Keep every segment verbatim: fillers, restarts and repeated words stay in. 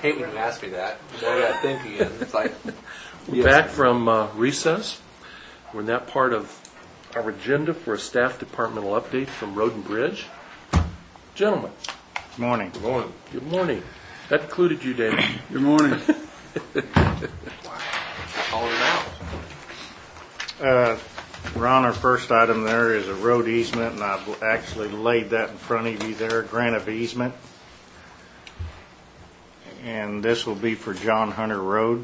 hate when you ask me that. Now I got to think again. It's like We're yes. back from uh, recess. We're in that part of our agenda for a staff departmental update from Road and Bridge. Gentlemen. Good morning. Good morning. Good morning. That included you, David. Good morning. Calling them out. Uh, Ron, our first item there is a road easement, and I've actually laid that in front of you there, grant of easement. And this will be for John Hunter Road.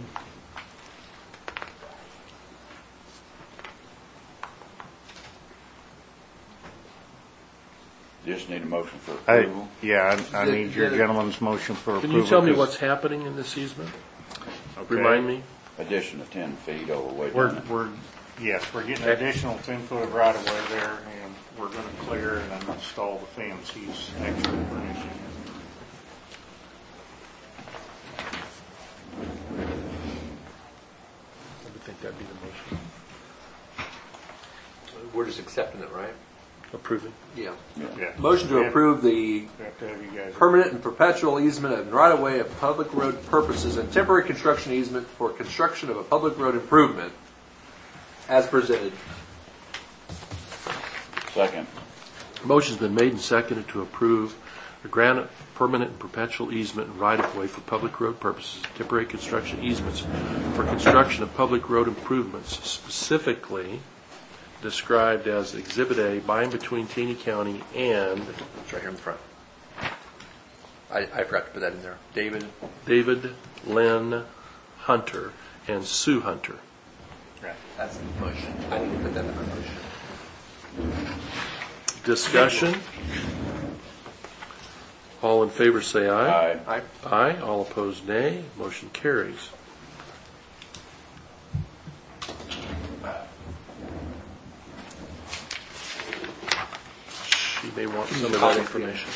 Just need a motion for I, approval. yeah, I, I Did- need your did it- gentleman's motion for Can approval. you tell me 'cause- what's happening in this easement? okay. Remind me. Addition of ten feet over way We're, down. we're, yes, we're getting additional ten foot of right of way there, and we're going to clear and then install the fence. He's actually furnishing it. I would think that'd be the motion. We're just accepting it, right? Approving. Yeah. Yeah. Motion to Yeah. approve the We have to have you guys. permanent and perpetual easement of right-of-way of public road purposes and temporary construction easement for construction of a public road improvement as presented. Second. Motion's been made and seconded to approve the grant of permanent and perpetual easement and right-of-way for public road purposes, temporary construction easements for construction of public road improvements, specifically described as Exhibit A by and between Taney County and It's right here in the front. I, I forgot to put that in there. David. David Lynn Hunter and Sue Hunter. Right. That's the motion. I need to put that in my motion. Discussion. All in favor say aye. Aye. Aye. Aye. All opposed nay. Motion carries. She may want some of that information.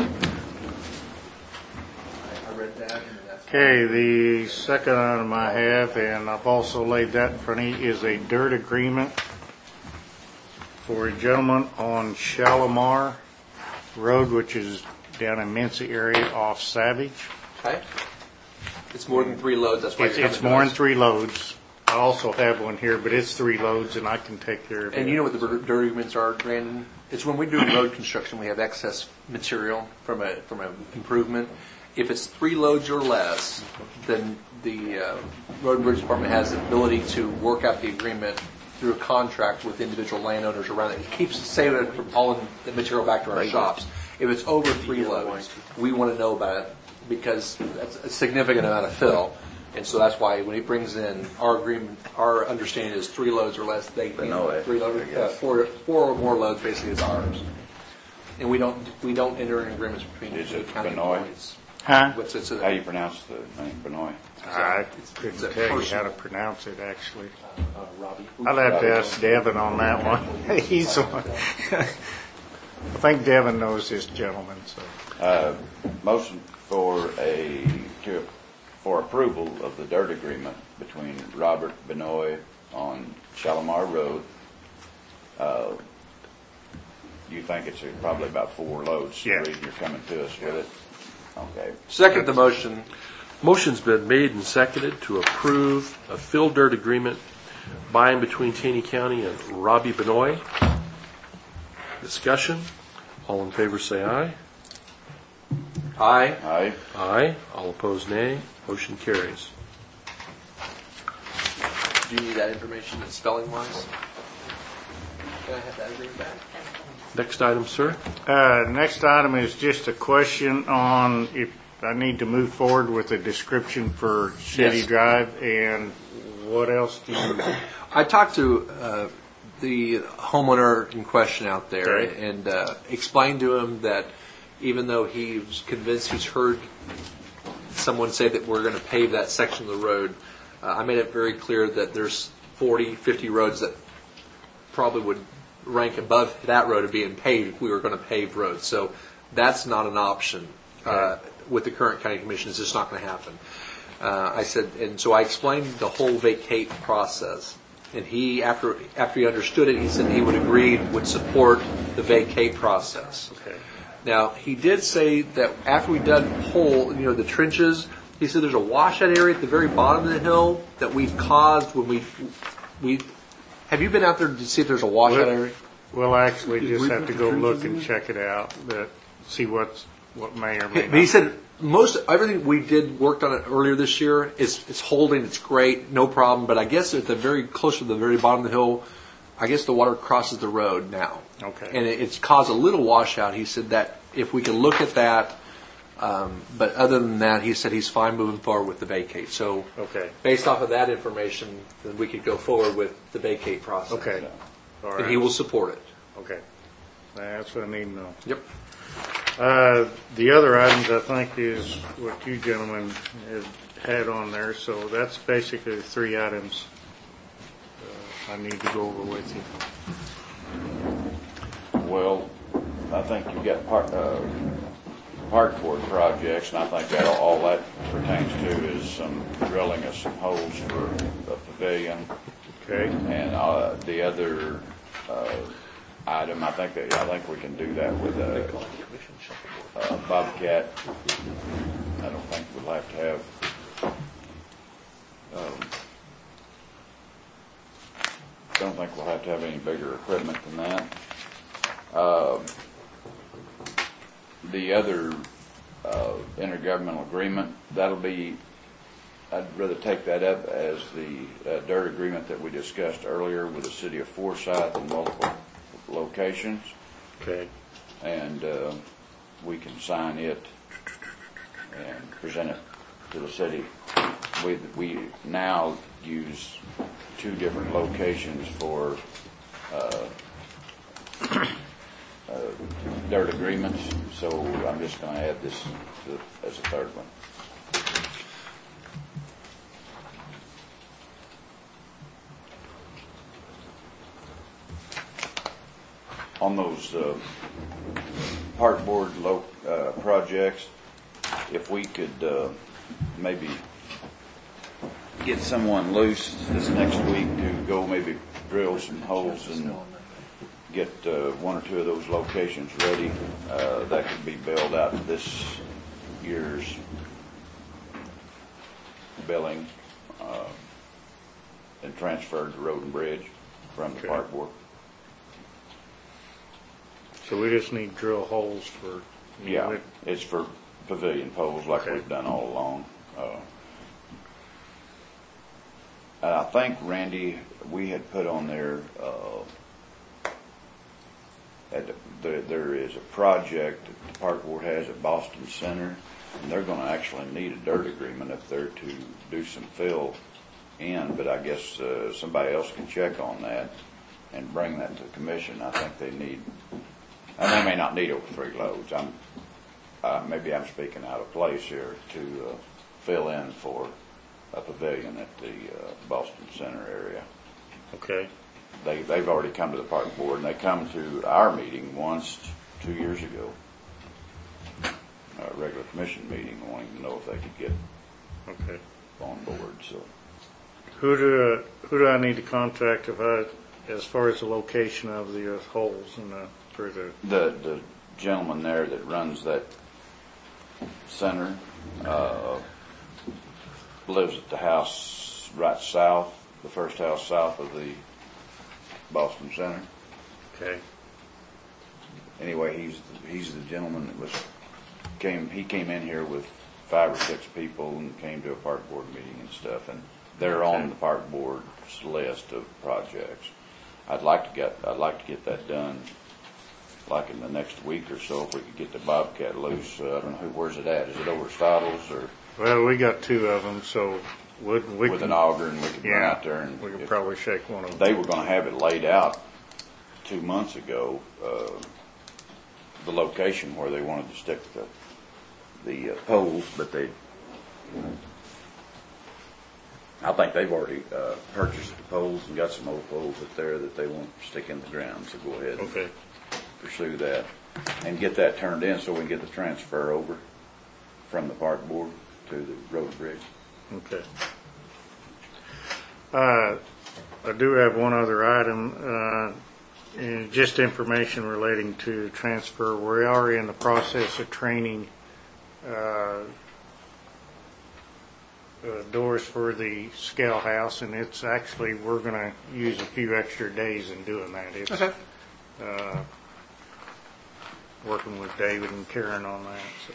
I read that. And that's Okay, the second item I have, and I've also laid that in front of you, is a dirt agreement for a gentleman on Shalimar Road, which is down in Mincy area off Savage. Okay. It's more than three loads. That's why It's, you're it's coming more to than us. three loads. I also have one here, but it's three loads, and I can take care of it. And you know what the dirt agreements are, Brandon? It's when we do road construction, we have excess material from a from an improvement. If it's three loads or less, then the uh, Road and Bridge Department has the ability to work out the agreement through a contract with individual landowners around it. It keeps saving it from hauling the material back to our shops. If it's over three loads, we want to know about it because that's a significant amount of fill. And so that's why when he brings in our agreement, our understanding is three loads or less. They But no, three loads, I uh, guess. four, four or more loads basically is ours. And we don't we don't enter in agreements between Is the it county Benoit? employees. Huh? What's it? So How do you pronounce the name, Benoit? I It's couldn't a tell you how personal- to pronounce it, actually. Uh, Robbie. I'll have to ask Devin on that one. He's the one. I think Devin knows this gentleman, so. Uh, motion for a, to, for approval of the dirt agreement between Robert Benoit on Shalimar Road. Uh, you think it's probably about four loads, the Yeah. reason you're coming to us with it? Okay. Second the motion. Motion's been made and seconded to approve a fill dirt agreement by and between Taney County and Robbie Benoit. Discussion. All in favor say aye. Aye. Aye. Aye. All opposed nay. Motion carries. Do you need that information in spelling wise? Can I have that agreement back? Next item, sir. Uh, next item is just a question on if I need to move forward with a description for City Yes. Drive, and what else do you? I talked to uh, the homeowner in question out there Okay. and uh, explained to him that even though he was convinced he's heard someone say that we're going to pave that section of the road, uh, I made it very clear that there's forty, fifty roads that probably would rank above that road of being paved if we were going to pave roads. So that's not an option uh, with the current county commission. It's just not going to happen. Uh, I said, and so I explained the whole vacate process. And he, after after he understood it, he said he would agree, would support the vacate process. Okay. Now, he did say that after we dug hole, you know, the trenches, He said there's a washout area at the very bottom of the hill that we've caused when we, we, have you been out there to see if there's a washout Well- area? We'll actually Did just we have put to the go trees look in and there? check it out, that, see what's, what may or may But he not. said most everything we did worked on it earlier this year is it's holding, it's great, no problem. But I guess at the very close to the very bottom of the hill, I guess the water crosses the road now. Okay. And it, it's caused a little washout. He said that if we can look at that, um, but other than that, he said he's fine moving forward with the vacate. So Okay, based off of that information, then we could go forward with the vacate process. okay. All And he will right, support it. okay. That's what I need to know. Yep. Uh, The other items, I think, is what you gentlemen had had on there, so that's basically the three items uh, I need to go over with you. Well, I think you've got part, uh, park board projects, and I think that all that pertains to is some drilling of some holes for the pavilion. Okay, And, uh, the other, uh, item, I think that, I think we can do that with a, a Bobcat. I don't think we'll have to have, um, don't think we'll have to have any bigger equipment than that. Um, The other, uh, intergovernmental agreement, that'll be, I'd rather take that up as the uh, dirt agreement that we discussed earlier with the city of Forsyth in multiple locations. okay, And uh, we can sign it and present it to the city. We, we now use two different locations for uh, uh, dirt agreements, so I'm just going to add this to, as a third one. On those uh, park board lo- uh, projects, if we could uh, maybe get someone loose this next week to go maybe drill some holes and get uh, one or two of those locations ready, uh, that could be billed out this year's billing uh, and transferred to Road and Bridge from the Okay. park board. so we just need drill holes for. Yeah, it's for pavilion poles like Okay. we've done all along. Uh, And I think, Randy, we had put on there, uh, that there, there is a project that the park board has at Boston Center, and they're gonna actually need a dirt agreement if they're to do some fill in, but I guess, uh, somebody else can check on that and bring that to the commission. I think they need, and they may not need over three loads. I'm, uh, maybe I'm speaking out of place here to, uh, fill in for a pavilion at the, uh, Boston Center area. Okay, They, they've already come to the park board, and they come to our meeting once, two years ago. A regular commission meeting, wanting to know if they could get okay. on board, so. Who do, who do I need to contact if I, as far as the location of the uh, holes and the, for the, The, the gentleman there that runs that center, uh, lives at the house right south, the first house south of the Boston Center. okay, Anyway, he's, he's the gentleman that was, came, he came in here with five or six people and came to a park board meeting and stuff, and they're on the park board's list of projects. I'd like to get, I'd like to get that done, like in the next week or so, if we could get the Bobcat loose. Uh, I don't know, who, where's it at? Is it over Stottles or well, we got two of them, so would, we with can, an auger, and we could run yeah, out there and we could if- probably shake one of them. they were going to have it laid out two months ago, uh, the location where they wanted to stick the the uh, poles, but they, I think they've already uh, purchased the poles and got some old poles up there that they want to stick in the ground. So go ahead and Okay, pursue that and get that turned in so we can get the transfer over from the park board to the road and bridge. okay. Uh, I do have one other item, uh, and just information relating to transfer. We are in the process of training, uh, uh, doors for the scale house, and it's actually, we're going to use a few extra days in doing that. It's, Okay. uh, working with David and Karen on that. So.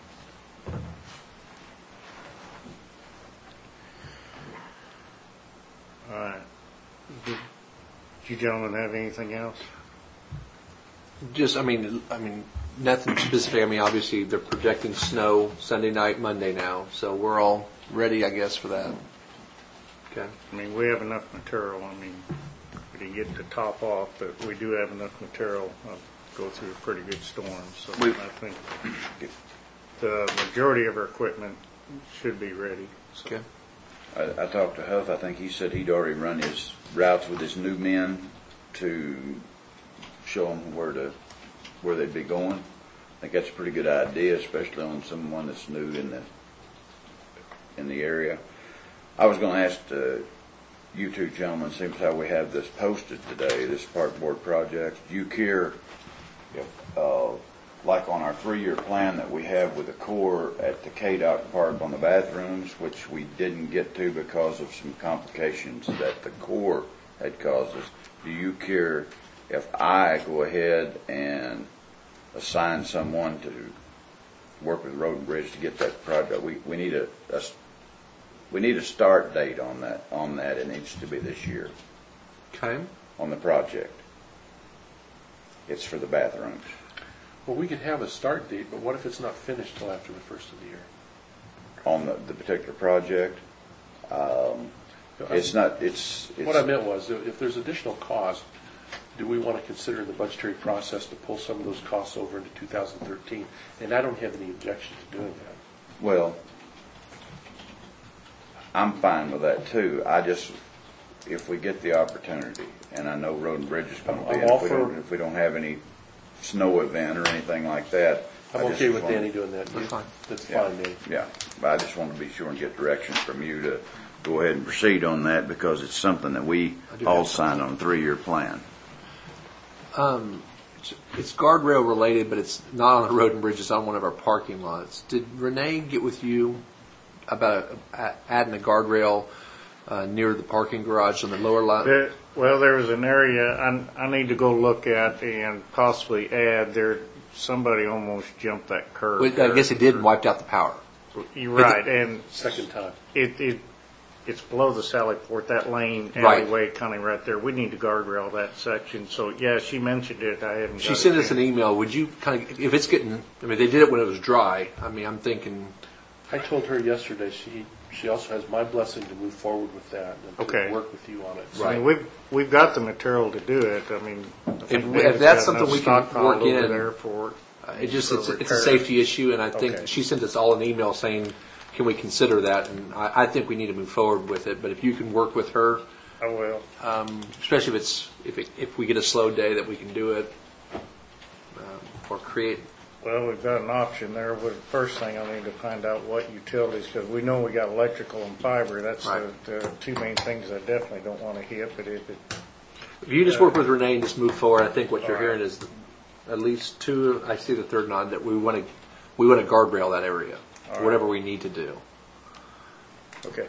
All right. Did you gentlemen have anything else? Just, I mean, I mean, nothing specific. I mean, obviously they're projecting snow Sunday night, Monday now, so we're all ready, I guess, for that. Okay. I mean, we have enough material. I mean, we didn't get to top off, but we do have enough material to go through a pretty good storm. So We- I think the majority of our equipment should be ready. So. Okay. I, I talked to Huff. I think he said he'd already run his routes with his new men to show them where to where they'd be going. I think that's a pretty good idea, especially on someone that's new in the in the area. I was going to ask uh, you two gentlemen, seems how we have this posted today, this park board project. Do you care if, uh, like on our three-year plan that we have with the Corps at the K D O C Park on the bathrooms, which we didn't get to because of some complications that the Corps had caused us, do you care if I go ahead and assign someone to work with Road and Bridge to get that project? We we need a, a we need a start date on that. On that, it needs to be this year Okay. on the project. It's for the bathrooms. Well, we could have a start date, but what if it's not finished till after the first of the year? On the, the particular project, um, it's not. It's, it's What I meant was, if there's additional cost, do we want to consider in the budgetary process to pull some of those costs over into two thousand thirteen? And I don't have any objection to doing that. Well, I'm fine with that too. I just, if we get the opportunity, and I know Road and Bridge is going to be, I'm and all if we for- don't, if we don't have any snow event or anything like that, I'm I just okay with wanna- Danny doing that. That's fine. That's Yeah, fine, Danny. yeah. But I just want to be sure and get direction from you to go ahead and proceed on that because it's something that we I do all have signed on a three-year plan. Um, it's- it's guardrail related, but it's not on the road and bridge. It's on one of our parking lots. Did Renee get with you about a, adding a guardrail uh, near the parking garage on the lower lot? There, well, there was an area I, I need to go look at and possibly add. There, somebody almost jumped that curb. Well, I guess it did and wiped out the power. You're right, and Second time. it, it it's below the Sally Port, that lane Right. alleyway kind of right there. We need to guardrail that section. So yeah, she mentioned it. I haven't. She got sent it us an yet. email. Would you kind of, if it's getting, I mean, they did it when it was dry. I mean, I'm thinking, I told her yesterday, she, she also has my blessing to move forward with that and to Okay. work with you on it. I mean, we've we've got the material to do it. I mean, I think If- David's if that's got something enough we can stockpiled work over in, there for. uh, it just, for it's, it's a repair. safety issue, and I think Okay. she sent us all an email saying, can we consider that? And I, I think we need to move forward with it. But if you can work with her, I will. um, especially if it's, if it, if we get a slow day that we can do it, um, or create. Well, we've got an option there. But the first thing I need to find out what utilities, because we know we got electrical and fiber. That's Right. the, the two main things I definitely don't want to hit. But if it, If you just work with Renee and just move forward, I think what you're All right. hearing is at least two, I see the third nod, that we want to, we want to guardrail that area, All right. whatever we need to do. okay.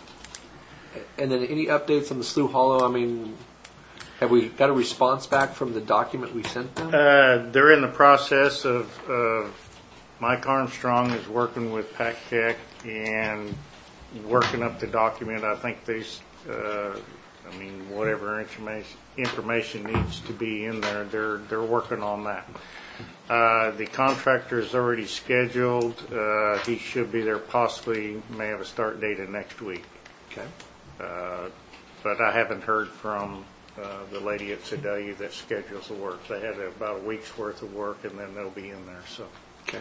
And then any updates on the Slough Hollow? I mean, have we got a response back from the document we sent them? Uh, they're in the process of, uh, Mike Armstrong is working with PACTech and working up the document. I think they, uh, I mean, whatever information, information needs to be in there, they're, they're working on that. Uh, the contractor is already scheduled. Uh, he should be there possibly, may have a start date of next week. Okay. Uh, but I haven't heard from uh, the lady at Sedalia that schedules the work. They had about a week's worth of work, and then they'll be in there. So, Okay.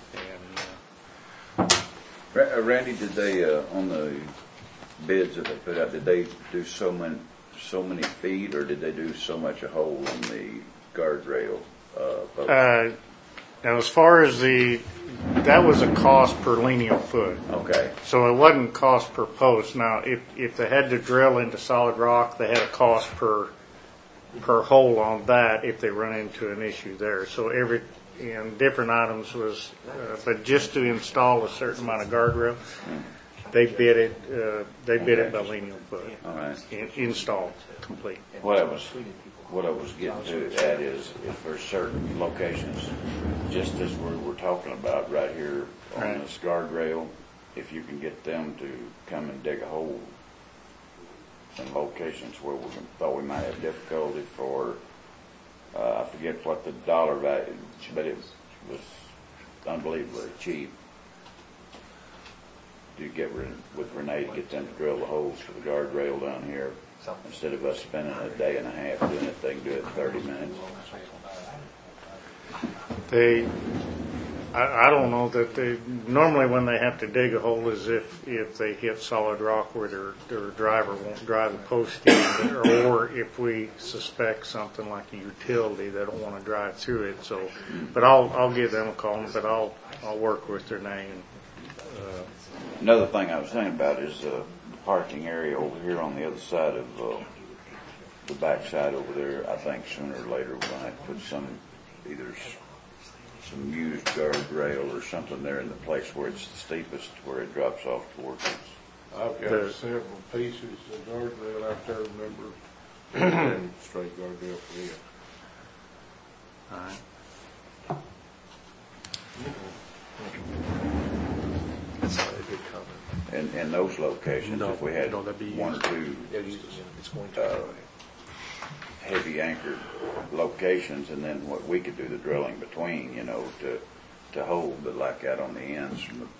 and uh, Ra- uh, Randy, did they uh, on the bids that they put out? Did they do so many so many feet, or did they do so much a hole on the guardrail? Uh, post? uh, now, as far as the, that was a cost per lineal foot. okay. So it wasn't cost per post. Now, if if they had to drill into solid rock, they had a cost per per hole on that if they run into an issue there. So every and different items was, uh, but just to install a certain amount of guardrail, They bid it, uh, they bid it by lineal foot. All right. In- Install complete. What I was, what I was getting to that is if there's certain locations, just as we're, we're talking about right here on Right. this guardrail, if you can get them to come and dig a hole in locations where we thought we might have difficulty for, uh, I forget what the dollar value, but it was unbelievably cheap. To get Ren- with Renee to get them to drill the holes for the guardrail down here. Instead of us spending a day and a half doing it, they can do it in thirty minutes. They, I, I don't know that they, normally when they have to dig a hole is if, if they hit solid rock where their, their driver won't drive the post in, or, or if we suspect something like a utility, they don't want to drive through it, so, but I'll, I'll give them a call, but I'll, I'll work with their name. Uh, Another thing I was thinking about is uh, the parking area over here on the other side of uh, the back side over there. I think sooner or later we're going to have to put some, either s- some used guardrail or something there in the place where it's the steepest, where it drops off towards us. I've The- got several pieces of guardrail out there, remember, and straight guardrail for it. all right. That's not a good comment. In, in those locations, No, if we had no, that'd be one or two Yeah, you- it's going to. uh, heavy anchored locations, and then what we could do the drilling between, you know, to to hold, but like out on the ends. From the,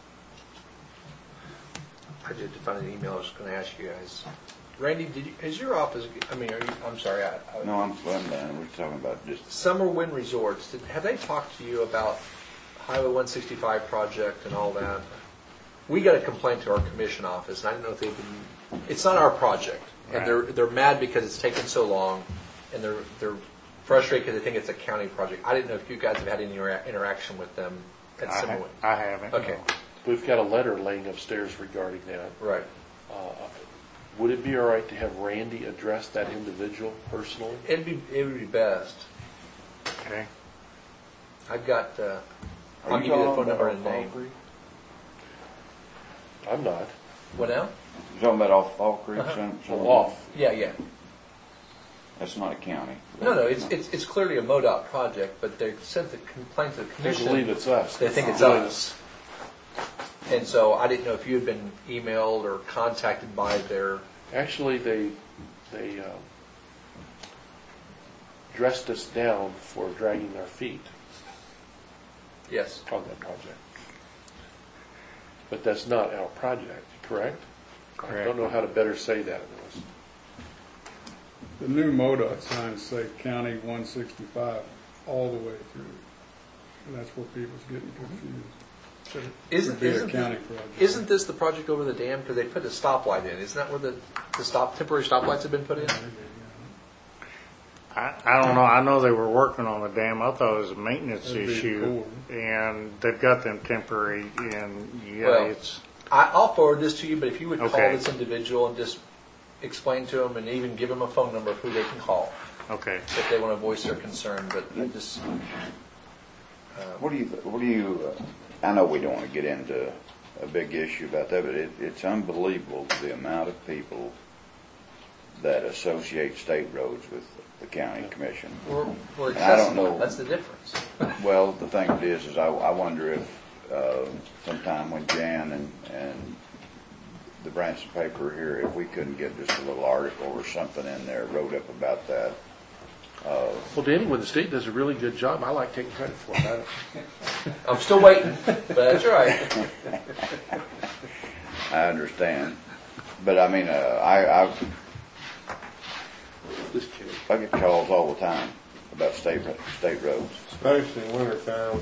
I did find an email I was going to ask you guys. Randy, did you, is your office, I mean, are you, I'm sorry, I, I, no, I'm, I'm done. We're talking about just Summer Wind Resorts, did, have they talked to you about Highway one sixty-five project and all that? We got a complaint to our commission office, and I don't know if they've been, it's not our project. And Right. they're, they're mad because it's taken so long, and they're, they're frustrated because they think it's a county project. I didn't know if you guys have had any intera- interaction with them at I, Summer ha- Wind. I haven't. Okay, no. We've got a letter laying upstairs regarding that. right. Uh, Would it be all right to have Randy address that individual personally? It'd be, it would be best. Okay. I've got, uh, Are I'll you give you the talking phone number about and name. Fall Creek? I'm not. What now? You talking about off Fall Creek? Uh-huh. some- Well, some- off. Yeah, yeah. That's not a county. No, no, it's, it's, it's clearly a MoDOT project, but they sent the complaint to the They commission. believe it's us. They think it's Doing us. And so I didn't know if you had been emailed or contacted by their, Actually, they, they um, dressed us down for dragging our feet yes. on that project. But that's not our project, correct? I Correct. don't know how to better say that. The new MoDOT signs say County one sixty-five all the way through. And that's where people's getting confused. Isn't, It'd be a isn't, county project. isn't this the project over the dam? Because they put a stoplight in. Isn't that where the, the stop, temporary stoplights have been put in? I, I don't know. I know they were working on the dam. I thought it was a maintenance That'd be issue, cool. and they've got them temporary. And yeah, Well, it's I, I'll forward this to you, but if you would call Okay. this individual and just explain to them and even give them a phone number of who they can call okay. if they want to voice their concern. But I just, What do you, what do you, uh, I know we don't want to get into a big issue about that, but it, it's unbelievable the amount of people that associate state roads with the county commission. we're, we're And I don't accessible. know. That's the difference. Well, the thing of it is, is I, I wonder if, uh, sometime when Jan and, and the Branson paper here, if we couldn't get just a little article or something in there wrote up about that. Uh, Well, Danny, when the state does a really good job, I like taking credit for it. I don't- I'm still waiting, but that's all right. I understand. But I mean, uh, I, I, Just kidding. I get calls all the time about state, state roads. Especially in wintertime.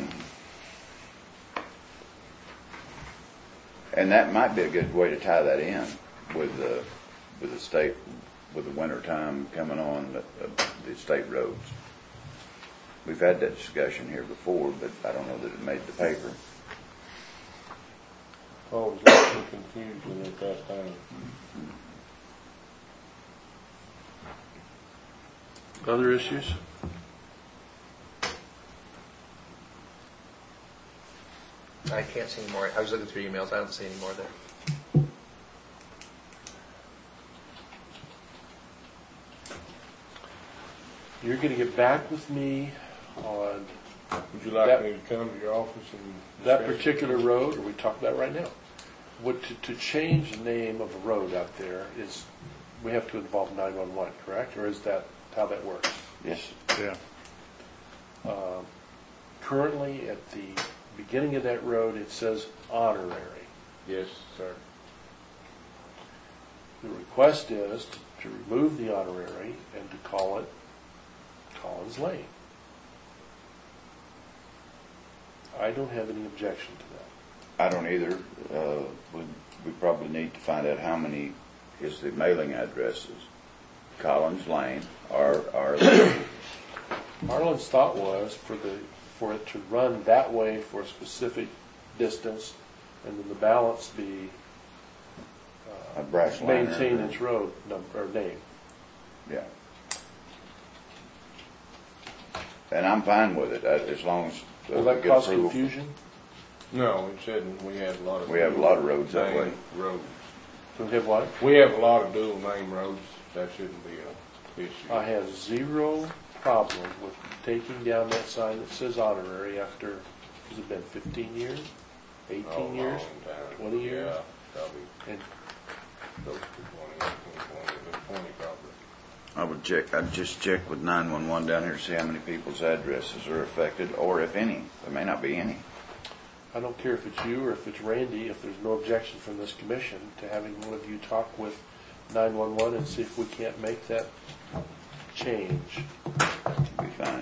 And that might be a good way to tie that in with the, with the state, with the winter time coming on, the, the state roads. We've had that discussion here before, but I don't know that it made the paper. Always lots of confusion at that time. Other issues? I can't see any more. I was looking through emails. I don't see any more there. You're going to get back with me on Would you like That- me to come to your office and? that discuss it? particular road, or we talk about right now? What, to, to change the name of a road out there is, we have to involve nine one one, correct? Or is that how that works? Yes, Yeah. Um, Currently, at the beginning of that road, it says honorary. Yes, sir. The request is to- to remove the honorary and to call it Collins Lane. I don't have any objection to that. I don't either. Uh, we, we probably need to find out how many is the mailing addresses. Collins Lane, or, or, Marlon's thought was for the, for it to run that way for a specific distance, and then the balance be a brass liner. maintain its road number, or name. Yeah. And I'm fine with it, uh, as long as. uh, Will we that get cause approval. confusion? No, it shouldn't. We have a lot of. We have a lot of roads that dual way. name Roads. Do we have what? We have a lot of dual name roads. That shouldn't be a issue. I have zero problem with taking down that sign that says honorary after, has it been fifteen years? Oh, eighteen years? long time. twenty years? Yeah, probably And close to twenty, twenty, twenty, twenty probably. I would check, I'd just check with nine one one down here to see how many people's addresses are affected, or if any. There may not be any. I don't care if it's you or if it's Randy, if there's no objection from this commission to having one of you talk with nine one one and see if we can't make that change. Be fine.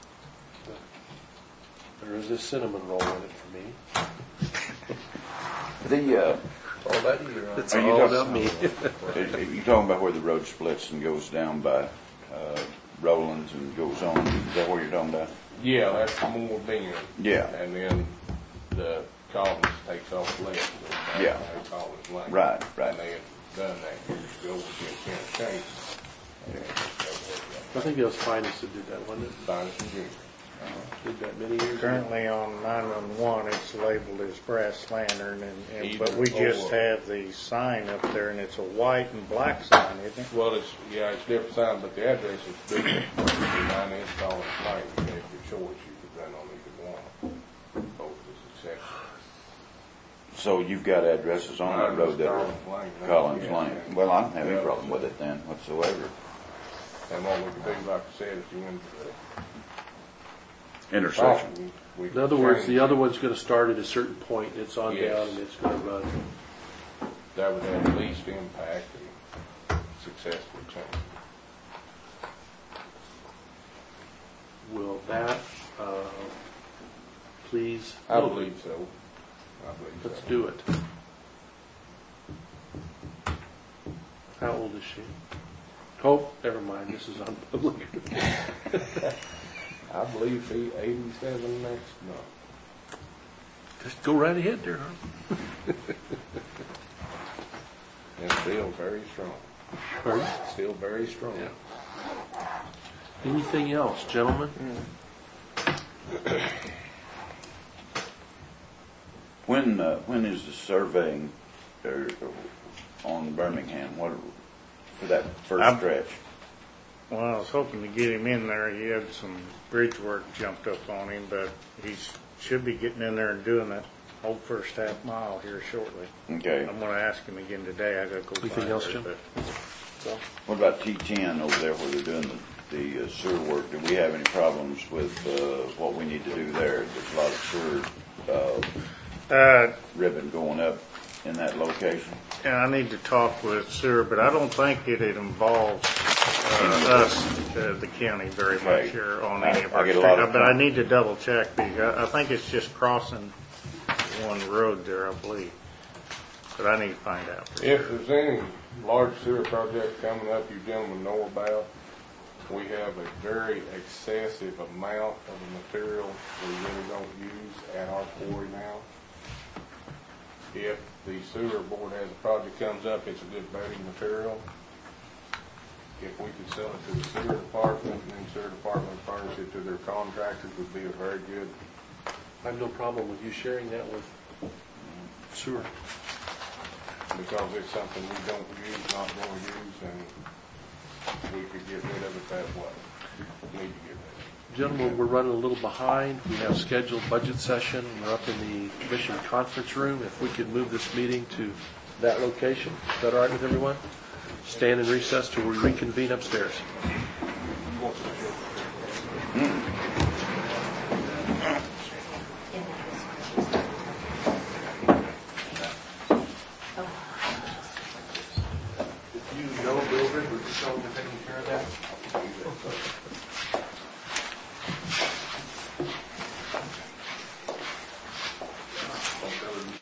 There is a cinnamon roll in it for me. The, uh, All about you, Ron. It's Are you all talking- about me. are you talking about where the road splits and goes down by, uh, Rollins and goes on? Is that what you're talking about? Yeah, that's more bend. Yeah. And then the Collins takes off left. goes back Yeah. to Collins Lane. Right, right. And they had done that years ago with the intent change. I think it was Finest that did that, wasn't it? Finest and Junior. Did that many years ago. Currently on nine one one, it's labeled as brass lantern, and, and, but we Either just or. have the sign up there, and it's a white and black sign, isn't it? Well, it's, yeah, it's different sign, but the address is different. Nine inch Collins Lane, you have your choice, you could run on either one. Both is accepted. So you've got addresses on that road that are Collins Lane. Collins Yeah. Lane. Well, I don't have any problem with it then whatsoever. And what we could do, like I said, if you went to the Intersection. property, we In could other words, change the it. other one's gonna start at a certain point, it's on Yes. down, and it's gonna run. That would have the least impact and successful change. Will that, uh, please? I believe so. I believe so. Let's do it. How old is she? Oh, never mind, this is on public. I believe he eighty-seven next month. Just go right ahead there, huh? And still very strong. Pardon? Still very strong. Yeah. Anything else, gentlemen? When, uh, when is the surveying uh, on Birmingham? What, for that first I'm- stretch? Well, I was hoping to get him in there. He had some bridge work jumped up on him, but he should be getting in there and doing that whole first half mile here shortly. Okay. I'm gonna ask him again today. I gotta go. Anything find else, her, Jim? but- What about T ten over there where they're doing the, the uh, sewer work? Do we have any problems with uh, what we need to do there? There's a lot of sewer uh, Uh, ribbon going up in that location. And I need to talk with Sewer, but I don't think it involves uh, us, uh, the county, very much Right. here on any of I our get streets. a lot of But I com- need to double check because I I think it's just crossing one road there, I believe. But I need to find out. for If sure. there's any large sewer project coming up you gentlemen know about, we have a very excessive amount of the material we really don't use at our quarry now. If the sewer board has a project comes up, it's a good bedding material. If we could sell it to the sewer department and then sewer department furnish it to their contractors would be a very good I have no problem with you sharing that with sewer. Because it's something we don't use, not gonna use, and we could get rid of it that way. Need to get rid of it. Gentlemen, we're running a little behind. We have scheduled budget session. We're up in the commission conference room. If we could move this meeting to that location, is that all right with everyone? Stand in recess till we reconvene upstairs. If you know Mildred, would you tell them we're taking care of that?